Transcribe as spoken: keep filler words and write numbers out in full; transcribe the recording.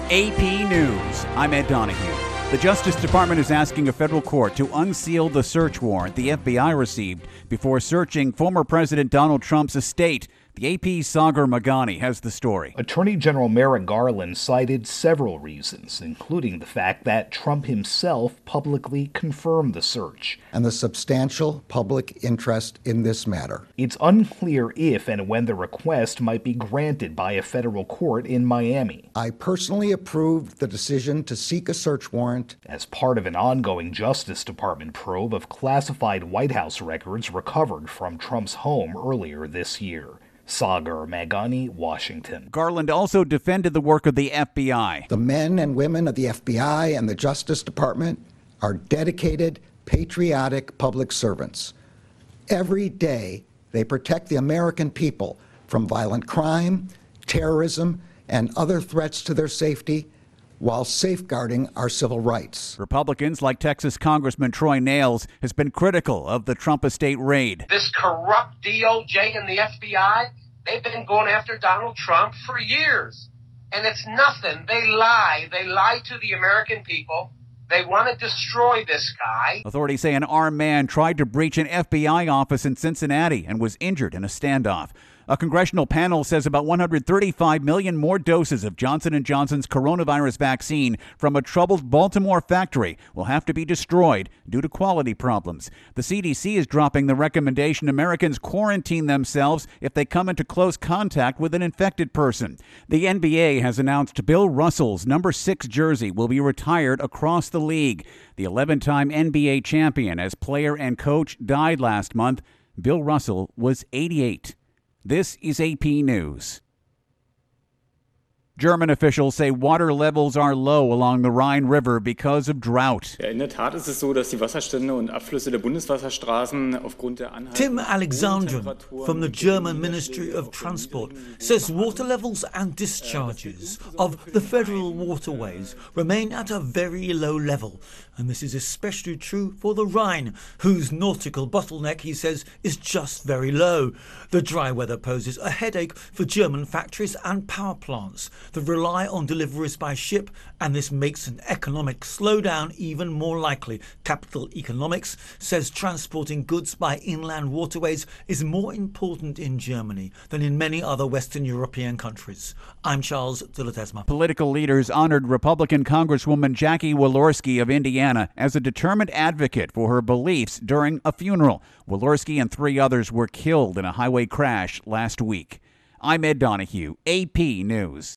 A P News. I'm Ed Donahue. The Justice Department is asking a federal court to unseal the search warrant the F B I received before searching former President Donald Trump's estate. The A P's Sagar Meghani has the story. Attorney General Merrick Garland cited several reasons, including the fact that Trump himself publicly confirmed the search. And the substantial public interest in this matter. It's unclear if and when the request might be granted by a federal court in Miami. I personally approved the decision to seek a search warrant as part of an ongoing Justice Department probe of classified White House records recovered from Trump's home earlier this year. Sagar Meghani, Washington. Garland also defended the work of the F B I. The men and women of the F B I and the Justice Department are dedicated, patriotic public servants. Every day, they protect the American people from violent crime, terrorism, and other threats to their safety, while safeguarding our civil rights. Republicans, like Texas Congressman Troy Nehls, has been critical of the Trump estate raid. This corrupt D O J and the F B I, they've been going after Donald Trump for years. And it's nothing. They lie. They lie to the American people. They want to destroy this guy. Authorities say an armed man tried to breach an F B I office in Cincinnati and was injured in a standoff. A congressional panel says about one hundred thirty-five million more doses of Johnson and Johnson's coronavirus vaccine from a troubled Baltimore factory will have to be destroyed due to quality problems. The C D C is dropping the recommendation Americans quarantine themselves if they come into close contact with an infected person. The N B A has announced Bill Russell's number six jersey will be retired across the league. The eleven-time N B A champion as player and coach died last month. Bill Russell was eighty-eight. This is A P News. German officials say water levels are low along the Rhine River because of drought. Ja, in der Tat ist es so, dass die Wasserstände und Abflüsse der Bundeswasserstraßen aufgrund der Tim Alexandrin from the German Ministry of Transport says water levels and discharges of the federal waterways remain at a very low level. And this is especially true for the Rhine, whose nautical bottleneck, he says, is just very low. The dry weather poses a headache for German factories and power plants that rely on deliveries by ship, and this makes an economic slowdown even more likely. Capital Economics says transporting goods by inland waterways is more important in Germany than in many other Western European countries. I'm Charles de la Tesma. Political leaders honored Republican Congresswoman Jackie Walorski of Indiana as a determined advocate for her beliefs during a funeral. Walorski and three others were killed in a highway crash last week. I'm Ed Donahue, A P News.